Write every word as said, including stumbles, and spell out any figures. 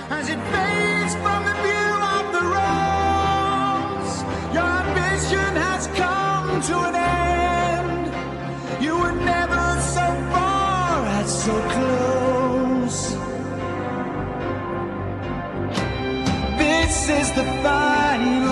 as it fades from the view of the rose. Your ambition has come to an end. You were never so far and so close. This is the final